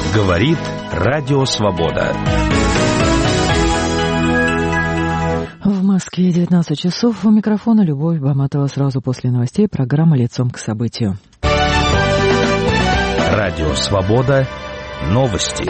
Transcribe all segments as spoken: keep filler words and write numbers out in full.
Говорит Радио Свобода. В Москве девятнадцать часов. У микрофона Любовь Баматова. Сразу после новостей программа «Лицом к событию». Радио Свобода. Новости.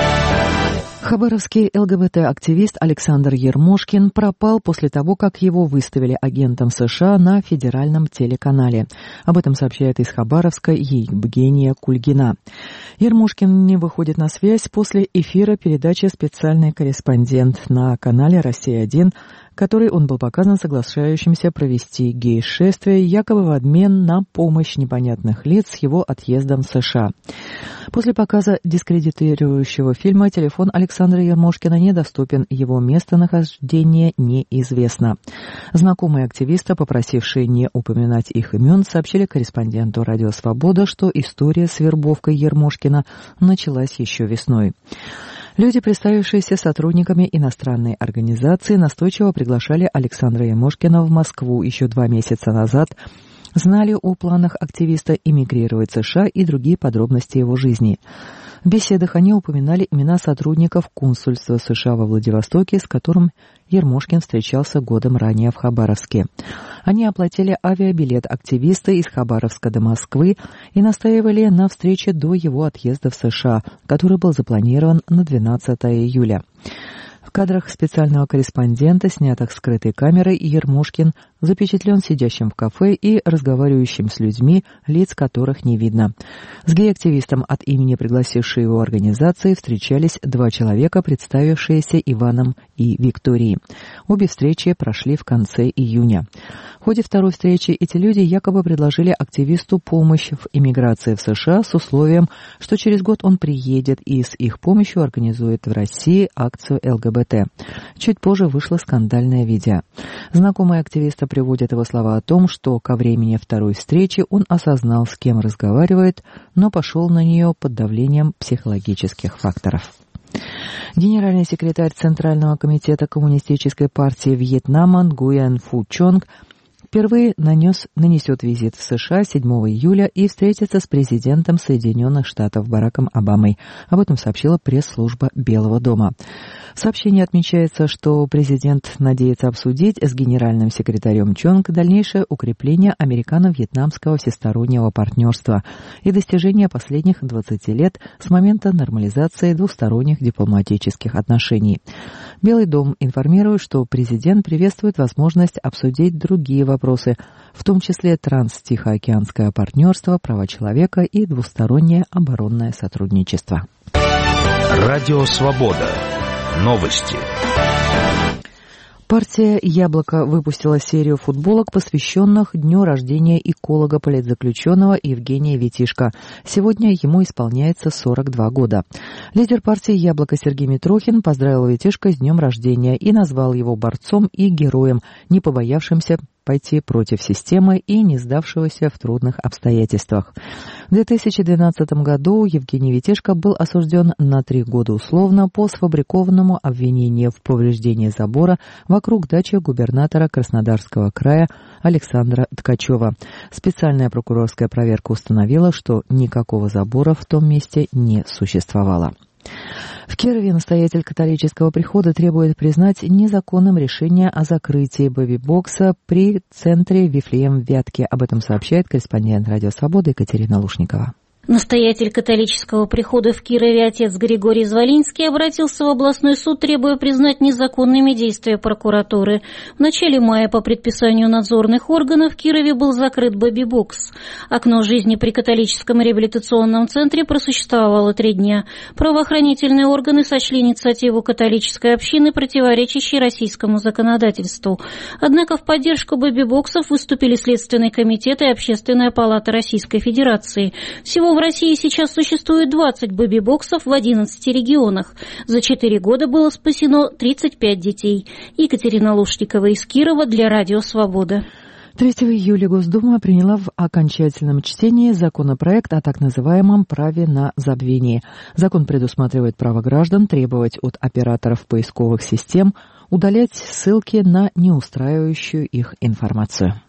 Хабаровский ЛГБТ-активист Александр Ермошкин пропал после того, как его выставили агентом США на федеральном телеканале. Об этом сообщает из Хабаровска Евгения Кульгина. Ермошкин не выходит на связь после эфира передачи «Специальный корреспондент» на канале «Россия-один», который он был показан соглашающимся провести гей-шествие, якобы в обмен на помощь непонятных лиц с его отъездом в США. После показа дискредитирующего фильма телефон Александра Ермошкина недоступен, его местонахождение неизвестно. Знакомые активиста, попросившие не упоминать их имен, сообщили корреспонденту «Радио Свобода», что история с вербовкой Ермошкина началась еще весной. Люди, представившиеся сотрудниками иностранной организации, настойчиво приглашали Александра Ермошкина в Москву еще два месяца назад, знали о планах активиста эмигрировать в США и другие подробности его жизни. В беседах они упоминали имена сотрудников консульства США во Владивостоке, с которым Ермошкин встречался годом ранее в Хабаровске. Они оплатили авиабилет активиста из Хабаровска до Москвы и настаивали на встрече до его отъезда в США, который был запланирован на двенадцатое июля. В кадрах специального корреспондента, снятых скрытой камерой, Ермошкин запечатлен сидящим в кафе и разговаривающим с людьми, лиц которых не видно. С гей-активистом от имени пригласившей его организации встречались два человека, представившиеся Иваном и Викторией. Обе встречи прошли в конце июня. В ходе второй встречи эти люди якобы предложили активисту помощь в эмиграции в США с условием, что через год он приедет и с их помощью организует в России акцию ЛГБТ. Чуть позже вышло скандальное видео. Знакомые активиста приводят его слова о том, что ко времени второй встречи он осознал, с кем разговаривает, но пошел на нее под давлением психологических факторов. Генеральный секретарь Центрального комитета Коммунистической партии Вьетнама Нгуyen Фу Чонг впервые нанес, нанесет визит в США седьмого июля и встретится с президентом Соединенных Штатов Бараком Обамой. Об этом сообщила пресс-служба Белого дома. В сообщении отмечается, что президент надеется обсудить с генеральным секретарем Чонг дальнейшее укрепление американо-вьетнамского всестороннего партнерства и достижение последних двадцати лет с момента нормализации двусторонних дипломатических отношений. Белый дом информирует, что президент приветствует возможность обсудить другие вопросы, вопросы, в том числе транс-тихоокеанское партнерство, права человека и двустороннее оборонное сотрудничество. Радио Свобода. Новости. Партия «Яблоко» выпустила серию футболок, посвященных дню рождения эколога-политзаключенного Евгения Витишко. Сегодня ему исполняется сорок два года. Лидер партии «Яблоко» Сергей Митрохин поздравил Витишко с днем рождения и назвал его борцом и героем, не побоявшимся пойти против системы и не сдавшегося в трудных обстоятельствах. В две тысячи двенадцатом году Евгений Витишко был осужден на три года условно по сфабрикованному обвинению в повреждении забора вокруг дачи губернатора Краснодарского края Александра Ткачева. Специальная прокурорская проверка установила, что никакого забора в том месте не существовало. В Кирове настоятель католического прихода требует признать незаконным решение о закрытии бэби-бокса при центре Вифлеем в Вятке. Об этом сообщает корреспондент Радио Свобода Екатерина Лушникова. Настоятель католического прихода в Кирове отец Григорий Звалинский обратился в областной суд, требуя признать незаконными действия прокуратуры. В начале мая по предписанию надзорных органов в Кирове был закрыт бэби-бокс. Окно жизни при католическом реабилитационном центре просуществовало три дня. Правоохранительные органы сочли инициативу католической общины противоречащей российскому законодательству. Однако в поддержку бэби-боксов выступили Следственный комитет и Общественная палата Российской Федерации. Всего в России сейчас существует двадцать бэби-боксов в одиннадцати регионах. За четыре года было спасено тридцать пять детей. Екатерина Лушникова из Кирова для Радио Свобода. третьего июля Госдума приняла в окончательном чтении законопроект о так называемом праве на забвение. Закон предусматривает право граждан требовать от операторов поисковых систем удалять ссылки на неустраивающую их информацию.